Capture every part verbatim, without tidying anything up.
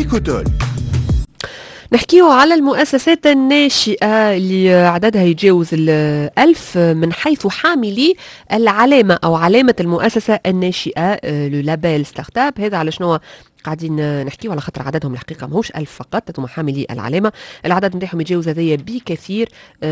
إيكوتول. نحكيه على المؤسسات الناشئة اللي عددها يتجاوز الألف من حيث حاملي العلامة أو علامة المؤسسة الناشئة لو لابيل ستارت اب. هذا على شنو قاعدين نحكيه؟ على خاطر عددهم الحقيقة ماهوش ألف فقط، هما حاملي العلامة العدد نتاعهم يتجاوز هذايا بكثير.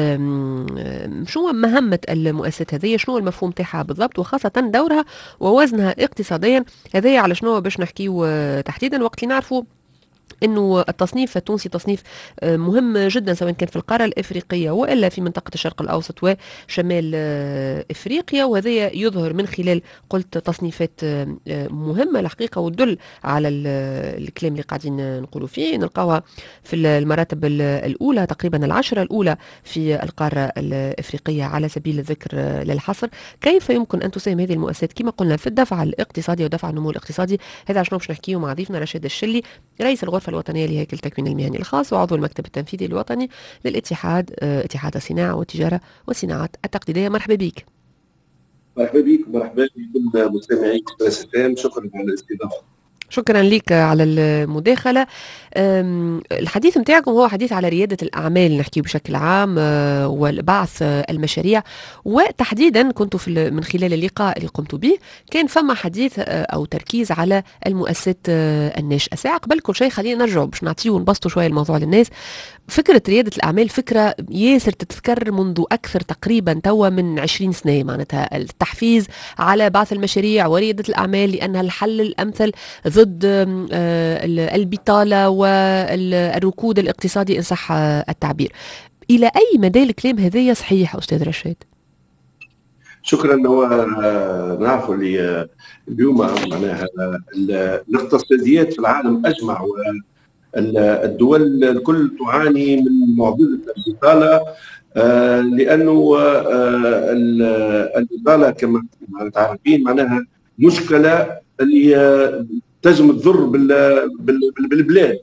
شنو مهمة المؤسسات هذيا؟ شنو المفهوم تاعها بالضبط، وخاصة دورها ووزنها اقتصاديا؟ هذايا على شنو باش نحكيه تحديدا وقت اللي نعرفوا انه التصنيف التونسي تصنيف مهم جدا، سواء كان في القاره الافريقيه والا في منطقه الشرق الاوسط وشمال افريقيا، وهذا يظهر من خلال قلت تصنيفات مهمه الحقيقه وتدل على الكلام اللي قاعدين نقولوا فيه. نلقاوها في المراتب الاولى تقريبا العشره الاولى في القاره الافريقيه على سبيل الذكر للحصر. كيف يمكن ان تساهم هذه المؤسسات كما قلنا في الدفع الاقتصادي ودفع النمو الاقتصادي؟ هذا عشان باش نحكيه مع ضيفنا رشيد الشلي، رئيس الغرفة الوطنية لهيكل التكوين المهني الخاص وعضو المكتب التنفيذي الوطني للاتحاد اتحاد الصناعة والتجارة والصناعات التقليدية. مرحبا بك. مرحبا بك ومرحبا بكل مستمعي إكسبريس إف إم، شكرا على الاستضافة. شكرا لك على المداخلة. الحديث متاعكم هو حديث على ريادة الأعمال، نحكي بشكل عام والبعث المشاريع، وتحديدا كنت في من خلال اللقاء اللي قمت به كان فما حديث أو تركيز على المؤسسات الناشئة. ساعة قبل كل شيء خلينا نرجع باش نعطيه ونبسطوا شوية الموضوع للناس. فكرة ريادة الأعمال فكرة ياسر تتذكر منذ أكثر تقريبا توا من عشرين سنة، معناتها التحفيز على بعث المشاريع وريادة الأعمال لأنها الحل الأمثل ضد البطالة والركود الاقتصادي إن صح التعبير. إلى أي مدى الكلام هذا صحيح أستاذ رشاد؟ شكرا. نعرفوا اللي اليوم معناها الاقتصاديات في العالم أجمع والدول الكل تعاني من معضلة البطالة، لأنه البطالة كما تعرفين معناها مشكلة اللي تجم تضر بالبلاد.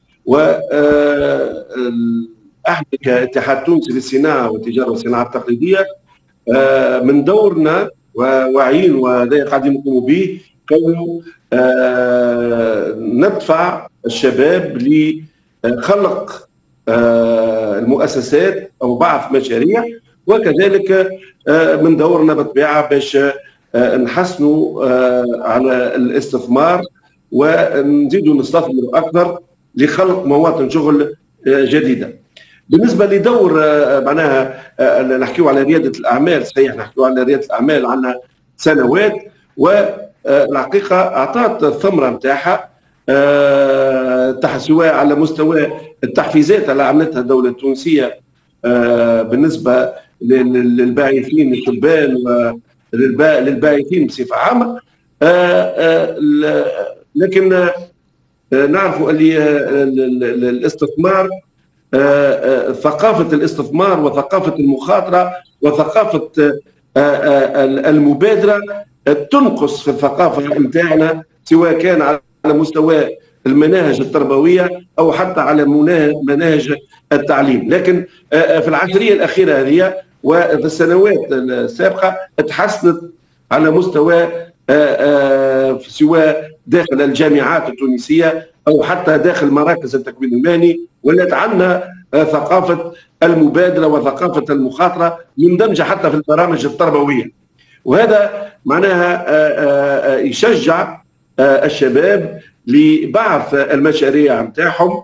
واحنا كاتحاد تونسي للصناعه والتجاره والصناعه التقليديه من دورنا وواعيين وهذا قاعدين نقوموا به كونه ندفع الشباب لخلق المؤسسات او بعث مشاريع، وكذلك من دورنا بالطبيعه باش نحسنوا على الاستثمار ونزيدوا نستثمر اكثر لخلق مواطن شغل جديده. بالنسبه لدور معناها نحكيو على رياده الاعمال، صحيح نحكيو على رياده الاعمال عندنا سنوات، والحقيقه اعطت الثمره نتاعها سواء على مستوى التحفيزات اللي عملتها الدوله التونسيه بالنسبه للباعثين الشبان للباعثين بصفه عامه، لكن نعرفوا اللي الاستثمار ثقافه الاستثمار وثقافه المخاطره وثقافه المبادره تنقص في الثقافه نتاعنا، سواء كان على مستوى المناهج التربويه او حتى على مناهج التعليم. لكن في العشريه الاخيره هذه وفي السنوات السابقه تحسنت على مستوى سواء داخل الجامعات التونسيه او حتى داخل مراكز التكوين المهني، ولات عندنا ثقافه المبادره وثقافه المخاطره مندمجه حتى في البرامج التربويه، وهذا معناها يشجع الشباب لبعث المشاريع نتاعهم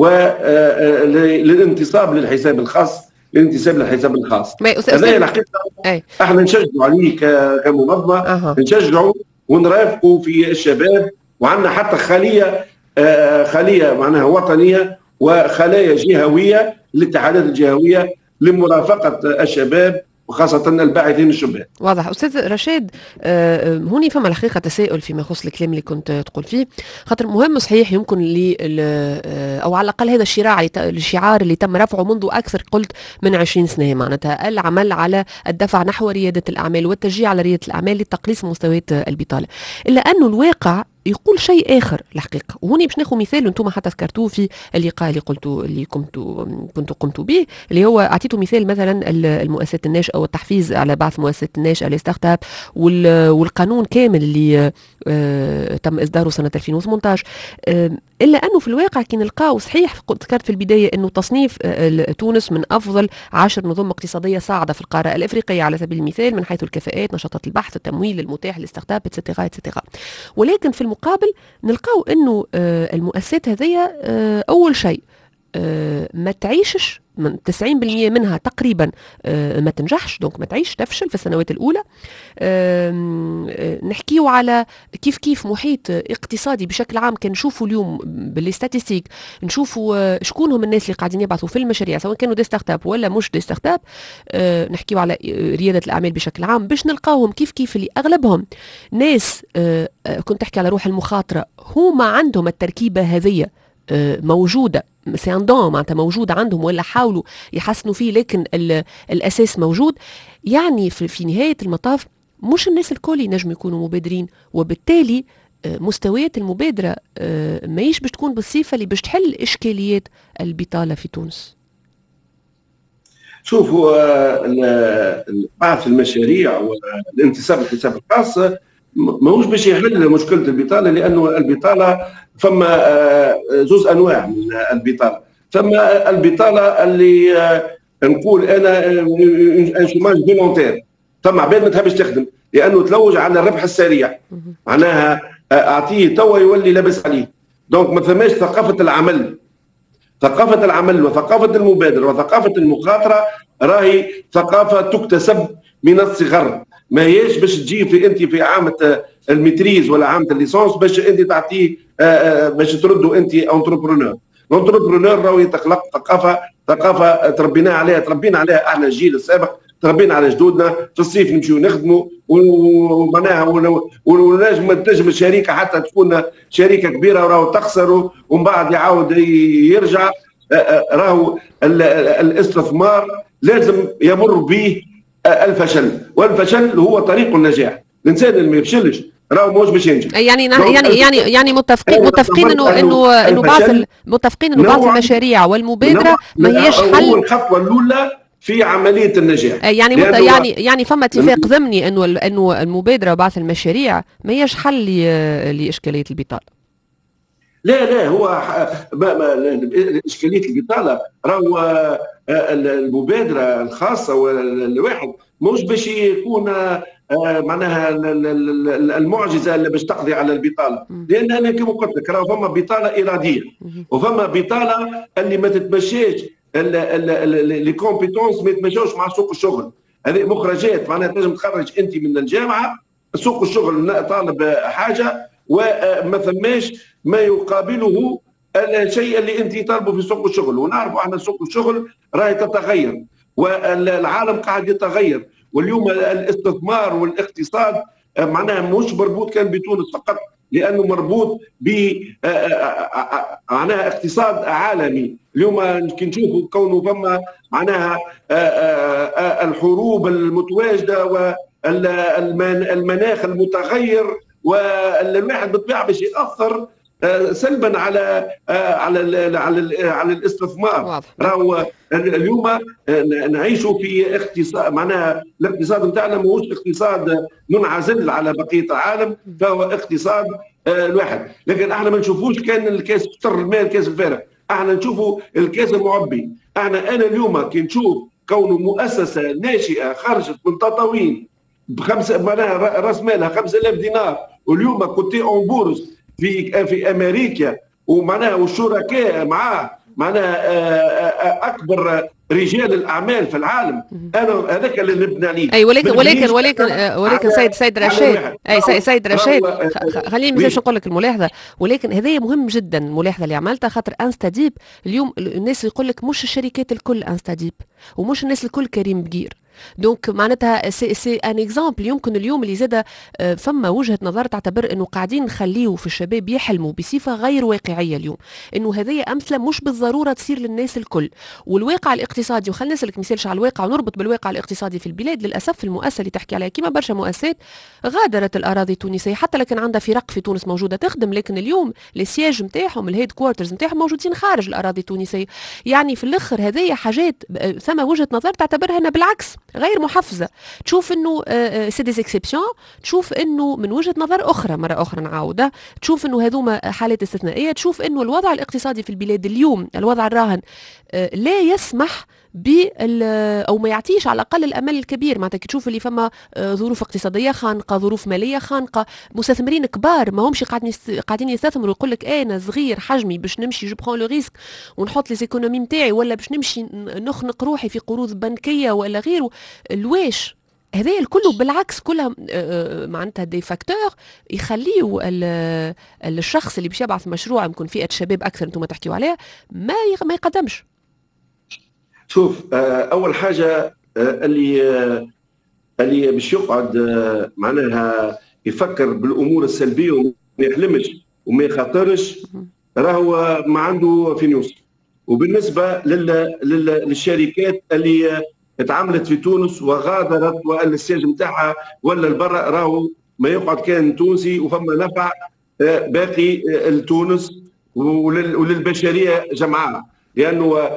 وللانتصاب للحساب الخاص للانتساب للحساب الخاص. هذا الحقيقه احنا نشجعوا عليه كمنظمه، أه. نشجعوا ونرافقوا في الشباب، وعندنا حتى خليه آه خليه معناها وطنيه وخلايا جهويه الاتحادات الجهويه لمرافقه الشباب وخاصة الباعثين الشبان. واضح. أستاذ رشاد، آه هوني فما الحقيقة تساؤل فيما يخص الكلام اللي كنت تقول فيه، خاطر مهم صحيح يمكن لي أو على الأقل هذا الشراع الشعار اللي تم رفعه منذ أكثر قلت من عشرين سنة، معناتها العمل على الدفع نحو ريادة الأعمال والتشجيع على ريادة الأعمال لتقليص مستويات البطالة، إلا أنه الواقع يقول شيء اخر الحقيقه. وهوني باش ناخذ مثال انتم حتى ذكرتوه في اللقاء اللي قلتوا اللي كنتوا كنتوا قمتوا به، اللي هو اعطيتوا مثال مثلا المؤسسات الناشئه والتحفيز على بعث مؤسسات الناشئه الستارت اب والقانون كامل اللي تم اصداره سنه ألفين وثمانية عشر. الا انه في الواقع كي نلقاو صحيح ذكرت في البدايه انه تصنيف تونس من افضل عشر نظم اقتصاديه صاعده في القاره الافريقيه على سبيل المثال من حيث الكفاءات، نشاطات البحث، التمويل المتاح للاستارت اب اتسيتيرا اتسيتيرا. ولكن في المقابل نلقاو انه المؤسسات هذه اول شيء ما تعيشش، من تسعين بالمئة منها تقريبا ما تنجحش، دونك ما تعيش، تفشل في السنوات الأولى. نحكيو على كيف كيف محيط اقتصادي بشكل عام. كان نشوفوا اليوم بالستاتستيك نشوفوا شكون هم الناس اللي قاعدين يبعثوا في المشاريع سواء كانوا دي ستارت اب ولا مش دي ستارت اب. نحكيو على ريادة الأعمال بشكل عام باش نلقاوهم كيف كيف اللي أغلبهم ناس كنت تحكي على روح المخاطرة، هما عندهم التركيبة هذه موجودة، سي ان دون معناتها موجود عندهم ولا حاولوا يحسنوا فيه، لكن الأساس موجود. يعني في, في نهاية المطاف مش الناس الكل ينجموا يكونوا مبادرين، وبالتالي مستويات المبادرة ماهيش باش تكون بالصفة اللي باش تحل إشكاليات البطالة في تونس. شوفوا بعض المشاريع والانتساب للحساب الخاص ماهوش باش يحل مشكلة البطالة، لأنه البطالة فما زوز أنواع من البطالة. فما البطالة اللي نقول أنا ان شوماج فولونتير، فما عباد ما تحبش تخدم لأنه تلوج على الربح السريع، معناها أعطيه توا يولي لابس عليه. دونك ما ثماش ثقافة العمل. ثقافة العمل وثقافة المبادرة وثقافة المخاطرة راهي ثقافة تكتسب من الصغر، ما هيش باش تجي في انت في عامة الميتريز ولا عامة الليسونس باش انت تعطيه باش تردوا انت انتربرونور. الانتربرونور راهو يتخلق ثقافة ثقافة تربينا عليها تربينا عليها احنا الجيل السابق، تربينا على جدودنا. في الصيف نمشيو نخدموا ومعناها ونجم تنجم الشركة حتى تكون شركة كبيرة وراهو تخسر ومن بعد يعاود يرجع. راهو الاستثمار لازم يمر به الفشل، والفشل هو طريق النجاح. الانسان اللي ما يفشلش راهو موش باش ينجح. يعني يعني يعني يعني متفقين متفقين انه انه انه بعض متفقين انه بعض المشاريع والمبادره ما هيش حل. هو الخطوه الاولى في عمليه النجاح. يعني مت... يعني يعني فما اتفاق ضمني انه انه المبادره وبعض المشاريع ما هيش حل لاشكاليه البطاله. لا لا هو اشكاليه البطاله راهو المبادره الخاصه والواحد مش باش يكون معناها المعجزه اللي باش تقضي على البطاله، لان انا كما قلت لك راهو فما بطاله اراديه وفما بطاله اللي ما تتمشاش، لي كومبيتونس ما يتمشاوش مع سوق الشغل. هذه مخرجات معناها تنجم تخرج انت من الجامعه، سوق الشغل طالب حاجه وما ثماش ما يقابله الشيء اللي انت طالبه في سوق الشغل. ونعرفوا احنا سوق الشغل راهي تتغير والعالم قاعد يتغير، واليوم الاستثمار والاقتصاد معناها مش مربوط كان بتونس فقط، لانه مربوط ب معناها اقتصاد عالمي. اليوم كي نشوفوا كونه فما معناها الحروب المتواجده والمناخ المتغير، والواحد بالطبيعه باش ياثر سلبا على على على على الاستثمار. راهو اليوم نعيشوا في اقتصاد معناها الاقتصاد نتاعنا ماهوش اقتصاد منعزل على بقيه العالم، فهو اقتصاد الواحد. لكن احنا ما نشوفوش كان الكاس شطر الماء الكاس الفارغ، احنا نشوفوا الكاس المعبي. احنا انا اليوم كي نشوف كونه مؤسسه ناشئه خرجت من تطاوين بخمسه معناها راس مالها خمسة آلاف دينار، واليوم كنت اون بورس في في امريكا ومعناها والشركاء معاه معناها اكبر رجال الاعمال في العالم. انا هذاك اللي نبني عليه. اي ولكن ولكن ولكن ولكن سيد سيد رشاد اي سيد, سيد رشاد خليني مازالش نقول لك الملاحظه، ولكن هذه مهم جدا الملاحظه اللي عملتها، خاطر انستاديب اليوم الناس يقول لك مش الشركات الكل انستاديب ومش الناس الكل كريم بقير. دونك معناتها سي سي ان اكزامبل. يمكن اليوم اللي زاد فما وجهه نظر تعتبر انه قاعدين نخليو في الشباب يحلموا بصفه غير واقعيه اليوم، انه هذه امثله مش بالضروره تصير للناس الكل. والواقع الاقتصادي، وخلينا نسلك مثالش على الواقع ونربط بالواقع الاقتصادي في البلاد. للاسف المؤسسه اللي تحكي عليها كيما برشا مؤسسات غادرت الاراضي التونسيه، حتى لكن عندها فرق في تونس موجوده تخدم، لكن اليوم السياج نتاعهم الهيد كوارترز نتاعهم موجودين خارج الاراضي التونسيه. يعني في الاخر هذه حاجات ثم وجهه نظر تعتبرها انها بالعكس غير محفزه، تشوف انه سي دي اكسبسيون، تشوف انه من وجهه نظر اخرى، مره اخرى نعاودها، تشوف انه هذوما حالات استثنائيه، تشوف انه الوضع الاقتصادي في البلاد اليوم، الوضع الراهن لا يسمح بال او ما يعطيش على الاقل الامل الكبير. معناتها تشوف اللي فما ظروف اقتصاديه خانقه، ظروف ماليه خانقه، مستثمرين كبار ما همش قاعدين قاعدين يستثمروا، يقول لك انا صغير حجمي باش نمشي جو برون لو ريسك ونحط لي زيكونومي نتاعي، ولا باش نمشي نخنق روحي في قروض بنكيه ولا غيره. الواش هذا الكل بالعكس كلها معناتها دي فاكتور يخليوا الشخص اللي باش يبعث مشروع يمكن فئه شباب اكثر انتم تحكيوا عليها ما ما يقدمش. شوف، اول حاجه اللي اللي باش يقعد معناها يفكر بالامور السلبيه وما يحلمش وما يخاطرش راهو ما عنده فين يوصل. وبالنسبه لل... لل... للشركات اللي اتعاملت في تونس وغادرت ولا السياج نتاعها ولا البرا، راهو ما يقعد كان تونسي وفما نفع باقي لتونس ولل... وللبشريه جمعاء، لانه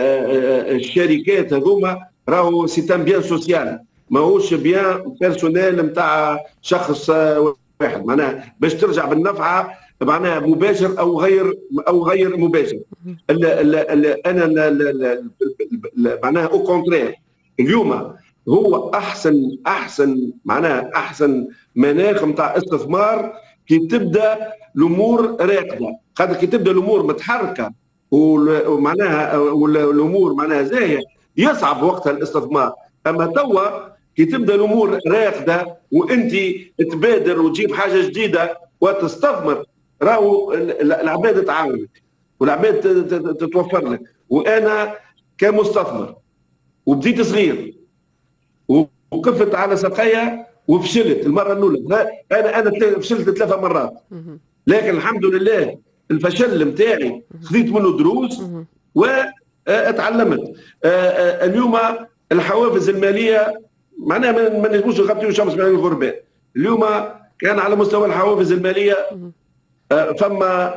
الشركات هذوما راهو سيتان بيان سوسيال، ماهوش بيان بيرسونيل نتاع شخص واحد، معناها باش ترجع بالنفعه معناها مباشر او غير او غير مباشر. ال ال ال انا معناها او كونترير اليوم هو احسن احسن معناها احسن مناخ نتاع استثمار كي تبدا الامور راكده، خاطر كي تبدا الامور متحركه ومعناها والامور معناها زاهيه يصعب وقتها الاستثمار. اما توا كي تبدا الامور راكده وانت تبادر وتجيب حاجه جديده وتستثمر، راهو العباد تعاونك والعباد تتوفر لك. وانا كمستثمر وبديت صغير وقفت على ساقيا وفشلت المره الاولى، انا انا فشلت ثلاثه مرات، لكن الحمد لله الفشل نتاعي خذيت منه دروس واتعلمت. اليوم الحوافز الماليه معناها ما نجموش نغطيو شمس من الغرباء. اليوم كان على مستوى الحوافز الماليه فما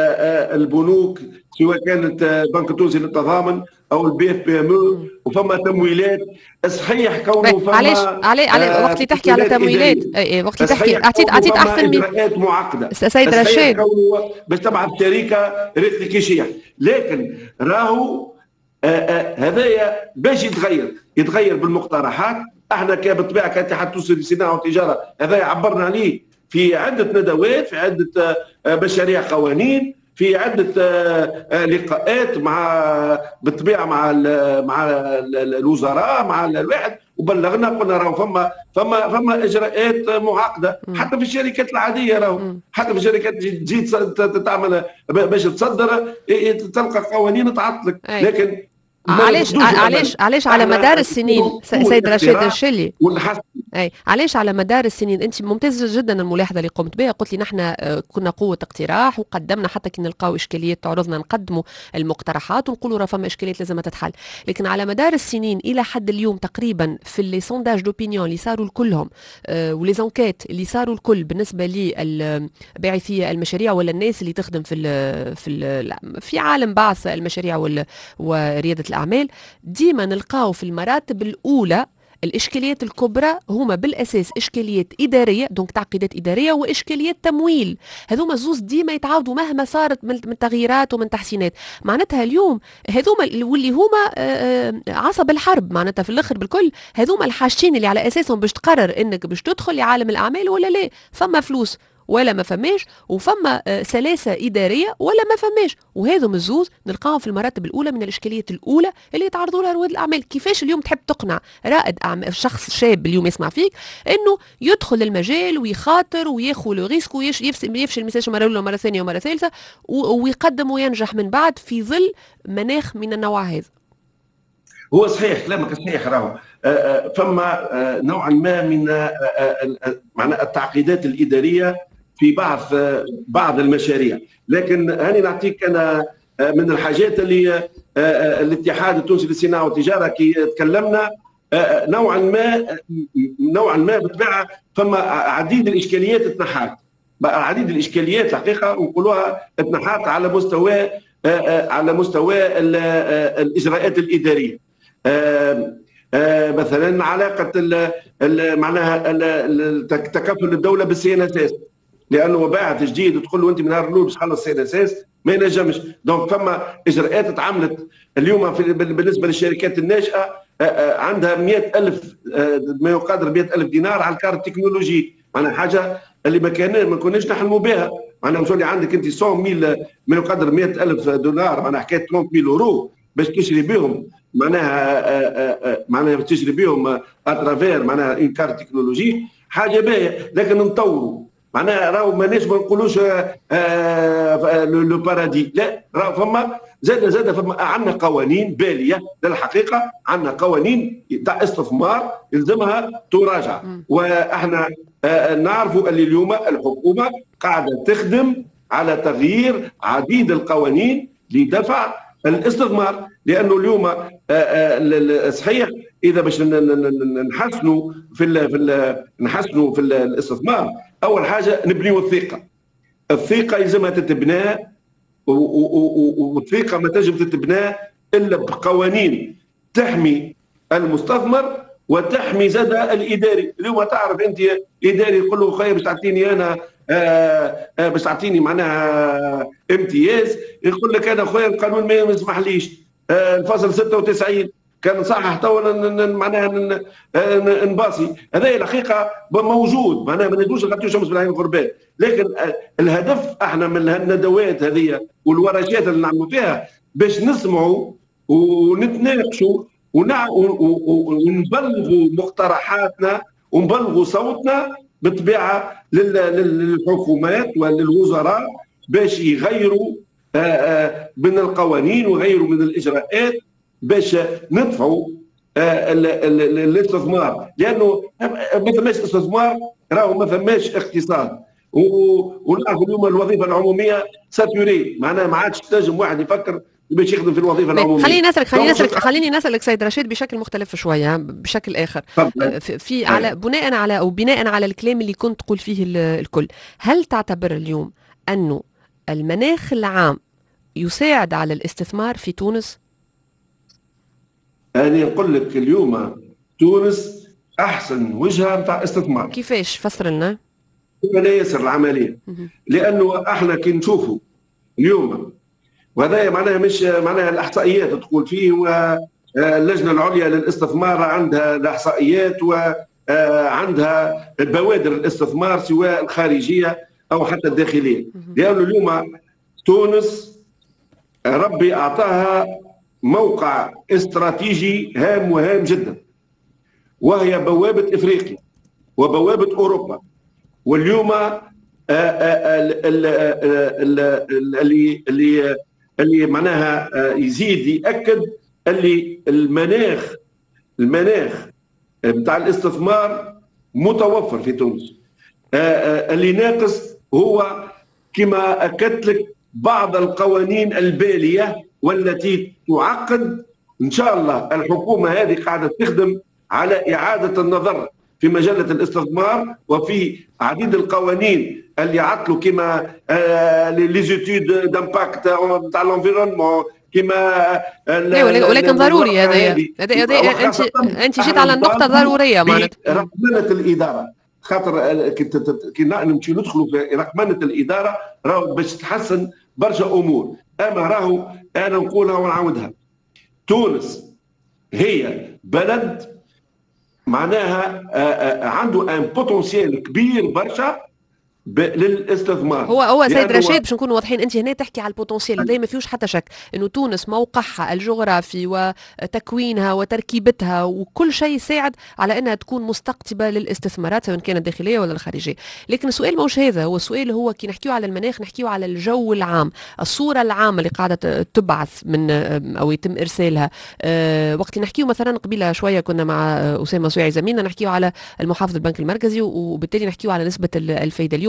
البنوك سواء كانت بنك التونسي للتضامن او البي اف بي ام او، وفما تمويلات صحيح كونه فما علاش علي علي وقت اللي تحكي على تمويلات اي وقت اللي تحكي اعطيت اعطيت احسن من اجراءات معقده سيد رشيد باش تبعث شركه ريت كيشيح، لكن راهو هذايا باش يتغير يتغير بالمقترحات. احنا كبطبيعه كاتحاد تونسي للصناعه والتجاره هذا عبرنا عليه في عده ندوات، في عده مشاريع قوانين، في عده لقاءات مع بالطبيعه مع مع الوزراء مع الواحد، وبلغنا قلنا راهو فما فما فما اجراءات معقده حتى في الشركات العاديه، راهو حتى في الشركات تجي تعمل باش تصدر تلقى قوانين تعطلك. لكن علاش علاش علاش على مدار السنين سيد رشيد الشلي اي علاش على مدار السنين انت ممتازه جدا الملاحظه اللي قمت بها، قلت لي نحن كنا قوه اقتراح وقدمنا حتى كي نلقاو اشكاليات تعرضنا نقدموا المقترحات ونقولوا راه فما اشكاليات لازم تتحل، لكن على مدار السنين الى حد اليوم تقريبا في لي سونداج دوبينيون اللي صاروا كلهم آه ولي زونكيت اللي صاروا الكل بالنسبه للباعثيه المشاريع ولا الناس اللي تخدم في ال في ال في عالم بعث المشاريع ورياده الاعمال، ديما نلقاو في المراتب الاولى الاشكاليات الكبرى هما بالاساس اشكاليات اداريه، دونك تعقيدات اداريه واشكاليات تمويل. هذوما زوز ديما يتعاودوا مهما صارت من تغييرات ومن تحسينات. معناتها اليوم هذوما واللي هما عصب الحرب معناتها في الاخر بالكل، هذوما الحاجتين اللي على اساسهم باش تقرر انك باش تدخل لعالم الاعمال ولا لا. فما فلوس ولا ما فماش، وفما سلاسه اداريه ولا ما فماش، وهذم الزوز نلقاهم في المراتب الاولى من الاشكاليات الاولى اللي يتعرضوا لها رواد الاعمال. كيفاش اليوم تحب تقنع رائد اعمال شخص شاب اليوم يسمع فيك انه يدخل المجال ويخاطر وياخذ لو ريسك ويفشل يفشل المساج مره اولى ومره ثانيه ومره ثالثه ويقدم وينجح من بعد في ظل مناخ من النوع هذا؟ هو صحيح كلامك صحيح، راهو فما نوعا ما من معنى التعقيدات الاداريه في بعض بعض المشاريع، لكن هاني نعطيك انا من الحاجات اللي الاتحاد التونسي للصناعه والتجاره كي تكلمنا نوعا ما نوعا ما بالطبيعه فما عديد الاشكاليات تنحات، عديد الاشكاليات الحقيقه نقولوها تنحات على مستوى على مستوى الاجراءات الاداريه. آه مثلا علاقه ال ال معناها ال- تكفل الدوله بالسي ان اس اس، لانه باعث جديد تقول له انت من نهار الاول باش تخلص سي ان اس اس ما ينجمش. دونك فما اجراءات تعملت اليوم في بالنسبه للشركات الناشئه، آه، آه، عندها مئة ألف، آه، ما يقدر مئة ألف دينار على الكارت التكنولوجي، معناها حاجه اللي ما كان ما كناش نحلموا بها. معناها مشولي عندك انت مئة ميل ما يقدر مئة ألف دولار، معناها حكايه ثلاثمئة ميل اورو باش تشري بهم، معناها آه، آه، معناها باش تشري بهم اترافير معناها ان كارت تكنولوجي، حاجه باهيه. لكن نطوروا معناها راهو ماناش ما نقولوش لو بارادي، لا راهو فما زاد زاد فما عندنا قوانين باليه للحقيقه، عندنا قوانين تاع استثمار يلزمها تراجع. واحنا آه، نعرفوا اللي اليوم الحكومه قاعده تخدم على تغيير عديد القوانين لدفع الاستثمار، لانه اليوم آه، آه، صحيح اذا باش نحسنوا في ال في ال نحسنوا في الاستثمار، اول حاجه نبنيوا الثقه. الثقه يلزمها تتبنى، والثقه ما تجب تتبنى الا بقوانين تحمي المستثمر وتحمي زاد الاداري. اليوم تعرف انت اداري يقول له خير باش تعطيني انا آه آه باش تعطيني معناها امتياز، يقول لك انا خويا القانون ما يسمحليش. آه الفصل ستة وتسعين كان صحح تو معناها نباصي، هذا الحقيقه موجود، معناها ما نقدروش نغطيو شمس بالعين الغربال. لكن الهدف احنا من الندوات هذه والورشات اللي نعملوا فيها باش نسمعوا ونتناقشوا ونبلغوا مقترحاتنا ونبلغوا صوتنا بالطبيعه للحكومات وللوزراء باش يغيروا من القوانين ويغيروا من الاجراءات باش ندفعوا الاستثمار، لانه ما ثماش استثمار راهو ما ثماش اقتصاد. ونعرفوا اليوم الوظيفه العموميه ساتوري، معناها ما عادش تنجم واحد يفكر باش يخدم في الوظيفه العموميه. خليني نسالك خليني نسالك خليني نسالك سيد رشيد بشكل مختلف شويه، بشكل اخر في, في على بناء على او بناء على الكلام اللي كنت تقول فيه الكل، هل تعتبر اليوم انه المناخ العام يساعد على الاستثمار في تونس؟ أنا نقول لك اليوم تونس أحسن وجهة نتاع استثمار. كيفاش؟ فسر لنا. لا ياسر العملية، لأنه احنا كي نشوفوا اليوم، وهذا معناها مش معناها الإحصائيات تقول فيه، واللجنة العليا للاستثمار عندها الإحصائيات وعندها بوادر الاستثمار سواء الخارجية أو حتى الداخلية. لأنه اليوم تونس ربي أعطاها موقع استراتيجي هام وهام جدا، وهي بوابة إفريقيا وبوابة أوروبا. واليوم اللي اللي اللي معناها يزيد يأكد اللي المناخ المناخ بتاع الاستثمار متوفر في تونس. اللي ناقص هو كما أكدت لك بعض القوانين البالية والتي تعقد. إن شاء الله الحكومة هذه قاعدة تخدم على إعادة النظر في مجلة الاستثمار وفي عديد القوانين اللي عطلوا، كما لي زيتود دامباكت تاع الانفيرونمون، كما ولكن ضروري هذا هذا انت انت جيت على النقطة ضرورية معناتها رقمنة الإدارة. خاطر كي نمشي ندخلوا في رقمنة الإدارة راهو باش تحسن برشا أمور. أما راهو أنا نقولها ونعاودها، تونس هي بلد معناها عنده ان بوتنسيال كبير برشا للاستثمار. هو هو سيد رشيد باش نكونوا واضحين، انت هنا تحكي على البوتنسيال، هذا ما فيهوش حتى شك انه تونس موقعها الجغرافي وتكوينها وتركيبتها وكل شيء يساعد على انها تكون مستقطبه للاستثمارات سواء كانت داخليه ولا الخارجيه. لكن السؤال ماهوش هذا، هو السؤال هو كي نحكيو على المناخ نحكيو على الجو العام، الصوره العامه اللي قاعده تبعث من او يتم ارسالها. أه وقت نحكيو مثلا قبيله شويه كنا مع اسامه سويعي زميلنا نحكيو على المحافظ البنك المركزي، وبالتالي نحكيو على نسبه الفايده. اليوم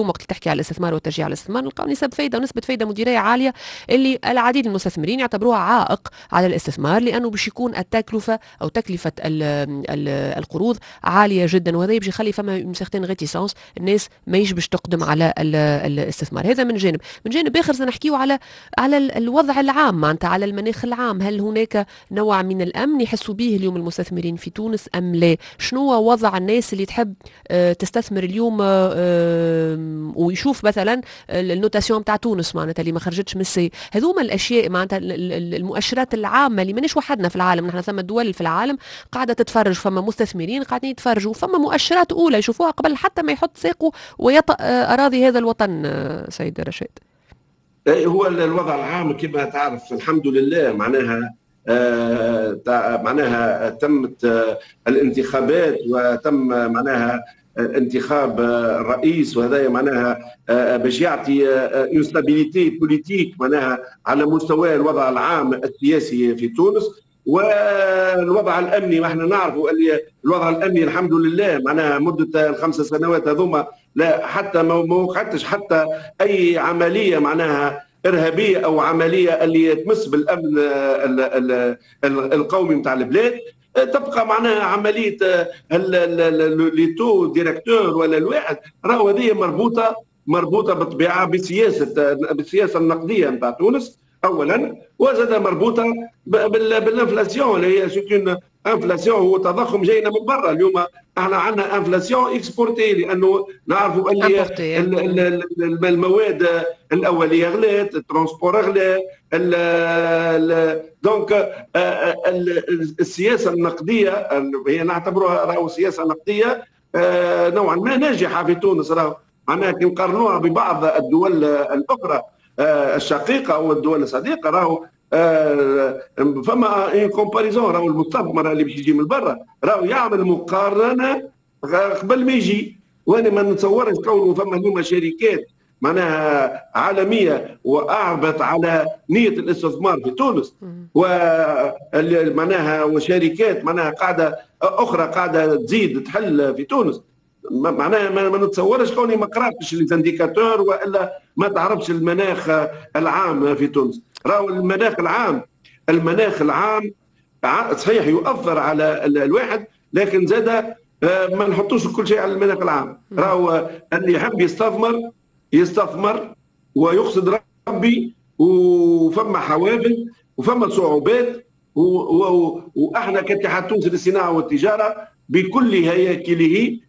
اليوم وقت تحكي على الاستثمار والتشجيع على الاستثمار نلقاو نسب فايده ونسبه فايده مديريه عاليه اللي العديد من المستثمرين يعتبروها عائق على الاستثمار، لانه باش يكون التكلفه او تكلفه ال ال القروض عاليه جدا، وهذا باش يخلي فما اون سيغتين ريتيسونس، الناس ما يجبش تقدم على الاستثمار. هذا من جانب. من جانب اخر سنحكيو على على الوضع العام، معناتها على المناخ العام. هل هناك نوع من الامن يحسوا به اليوم المستثمرين في تونس ام لا؟ شنو هو وضع الناس اللي تحب تستثمر اليوم ويشوف مثلا النوتاسيون تاع تونس معناتها اللي ما خرجتش من السي؟ هذوما الاشياء معناتها المؤشرات العامه اللي مانيش وحدنا في العالم، نحن ثم دول في العالم قاعده تتفرج، فما مستثمرين قاعدين يتفرجوا، فما مؤشرات اولى يشوفوها قبل حتى ما يحط ساقه ويطأ اراضي هذا الوطن. سيد رشاد، هو الوضع العام كما تعرف الحمد لله معناها آه معناها تمت آه الانتخابات وتم معناها انتخاب الرئيس، وهذا معناها باش يعطي اون ستابيليتي بوليتيك معناها على مستوى الوضع العام السياسي في تونس. والوضع الامني احنا نعرفوا اللي الوضع الامني الحمد لله معناها مده الخمس سنوات هذوما لا حتى ما وقعتش حتى اي عمليه معناها ارهابيه او عمليه اللي تمس بالامن القومي نتاع البلاد. تبقى معناها عمليه لي تو ديريكتور ولا الواحد راهو هذه مربوطه مربوطه بالطبيعه بسياسه بالسياسه النقديه نتاع تونس اولا، وزاد مربوطه بالانفلاسيون اللي هي سكون انفلاسيون هو تضخم جاينا من برا. اليوم احنا عندنا انفلاسيون اكسبورتي لانه نعرفوا اللي المواد الاوليه غلات، الترونسبور غلا، دونك السياسه النقديه هي نعتبروها راهو سياسه نقديه نوعا ما ناجحه في تونس. راهو معناها كي نقارنوها ببعض الدول الاخرى الشقيقه او الدول الصديقه راهو آه فما ان كومباريزون. راهو المستثمر اللي باش يجي من برا راهو يعمل مقارنه قبل ما يجي. وانا ما نتصورش كونه فما اليوم شركات معناها عالميه واعبت على نيه الاستثمار في تونس، ومعناها وشركات معناها قاعده اخرى قاعده تزيد تحل في تونس. معناها ما نتصورش كوني ما قراتش ليزانديكاتور والا ما تعرفش المناخ العام في تونس. راهو المناخ العام المناخ العام صحيح يؤثر على الواحد، لكن زاد ما نحطوش كل شيء على المناخ العام. راهو اللي يحب يستثمر يستثمر ويقصد ربي، وفما حوافز وفما صعوبات، واحنا كاتحاد تونس للصناعه والتجاره بكل هياكله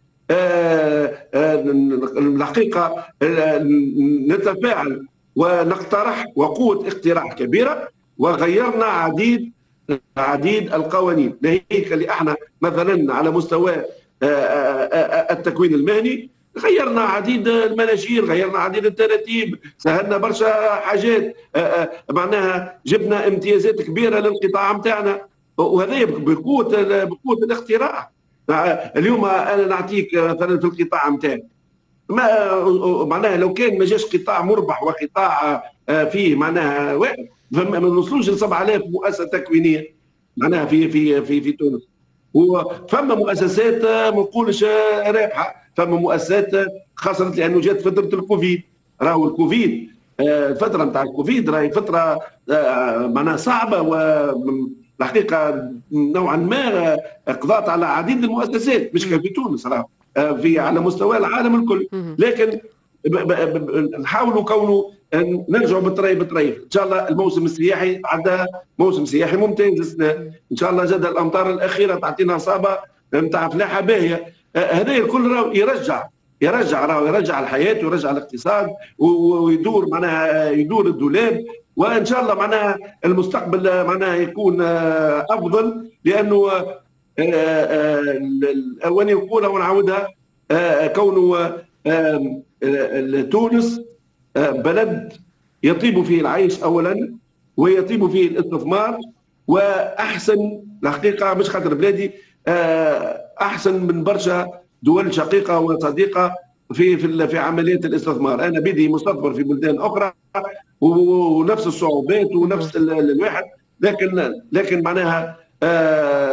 الحقيقه نتفاعل ونقترح وقوه اقتراح كبيره، وغيرنا عديد عديد القوانين. ناهيك اللي احنا مثلا على مستوى التكوين المهني غيرنا عديد المناشير، غيرنا عديد التراتيب، سهلنا برشا حاجات، معناها جبنا امتيازات كبيره للقطاع نتاعنا، وهذا بقوه بقوه الاقتراح. اليوم انا نعطيك مثلا في القطاع نتاعي ما معناها لو كان ما جاش قطاع مربح وقطاع فيه معناها واحد ما نوصلوش ل سبعة آلاف مؤسسه تكوينيه معناها في في في في تونس. وفما مؤسسات ما نقولش رابحه، فما مؤسسات خسرت لانه جات فتره الكوفيد. راهو الكوفيد الفتره نتاع الكوفيد راهي فتره معناها صعبه، والحقيقه نوعا ما قضات على عديد المؤسسات مش في تونس، راهو في على مستوى العالم الكل. لكن نحاولوا كونه نرجعوا بالطريف بالطريف. ان شاء الله الموسم السياحي عندها موسم سياحي ممتاز السنه، ان شاء الله زاد الامطار الاخيره تعطينا اصابه نتاع فلاحه باهيه. هذا الكل راهو يرجع يرجع راهو يرجع الحياه ويرجع الاقتصاد ويدور معناها يدور الدولاب، وان شاء الله معناها المستقبل معناها يكون افضل، لانه اولي نقولها ونعاودها كونه تونس بلد يطيب فيه العيش اولا ويطيب فيه الاستثمار، واحسن الحقيقه مش خاطر بلادي احسن من برشا دول شقيقه وصديقه في في في عمليه الاستثمار. انا بدي مستثمر في بلدان اخرى ونفس الصعوبات ونفس الواحد، لكن لكن معناها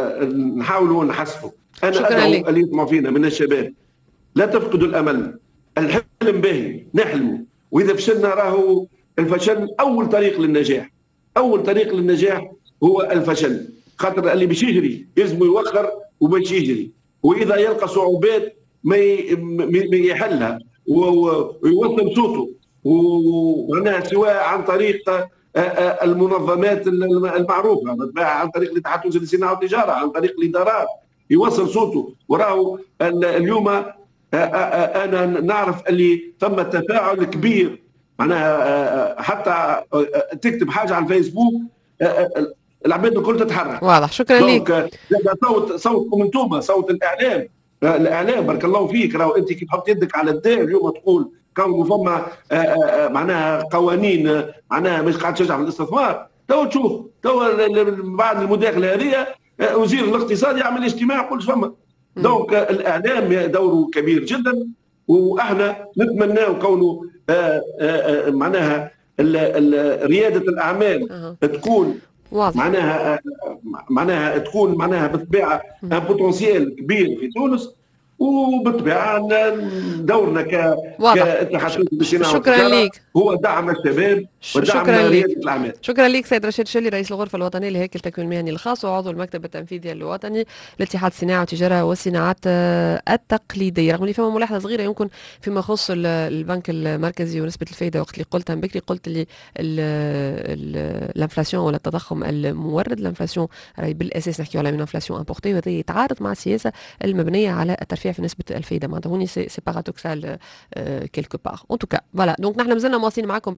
نحاولوا نحسنوا. انا ادعو اللي يسمعوا فينا من الشباب لا تفقدوا الامل. الحلم باهي نحلمه، واذا فشلنا راهو الفشل اول طريق للنجاح. اول طريق للنجاح هو الفشل، خاطر اللي باش يجري يلزم يوخر وباش يجري، واذا يلقى صعوبات ما يحلها ويوصل صوته، ومعناها سواء عن طريق المنظمات المعروفه، عن طريق الاتحاد التونسي للصناعه والتجاره، عن طريق الادارات، يوصل صوته. وراهو اليوم انا نعرف اللي ثم تفاعل كبير، معناها حتى تكتب حاجه على الفيسبوك العباد الكل تتحرك. واضح، شكرا لك. صوت صوتكم انتم، صوت الاعلام، الاعلام بارك الله فيك. راهو انت كي تحط يدك على الدار اليوم تقول كون فما معناها قوانين معناها مش قاعد تشجع في الاستثمار، تو تشوف تو بعد المداخله هذه وزير الاقتصاد يعمل اجتماع يقول فما. دونك الاعلام دوره كبير جدا، واحنا نتمناو كونه معناها رياده الاعمال تكون واضح. معناها معناها تكون معناها بالطبيعه ان بوتنسيال كبير في تونس، وبالطبيعه دورنا كاتحاد الصناعه شكرا لك. هو دعم الشباب ودعم رياده الاعمال. شكرا لك سيد رشيد شلي، رئيس الغرفه الوطنيه لهيكل التكوين المهني الخاص وعضو المكتب التنفيذي الوطني لاتحاد الصناعه والتجاره والصناعات التقليديه. رغم اللي فما ملاحظه صغيره يمكن فيما يخص البنك المركزي ونسبه الفائده، وقت اللي قلتها بكري قلت اللي الانفلاسيون ولا التضخم المورد، الانفلاسيون راهي بالاساس نحكيو على من انفلاسيون امبورتي، وهذا يتعارض مع السياسه المبنيه على الترفيع في نسبه الفائده. معناتها هوني سي بارادوكسال كيلكو بار. ان توكا فوالا، دونك نحن مازلنا مواصلين معكم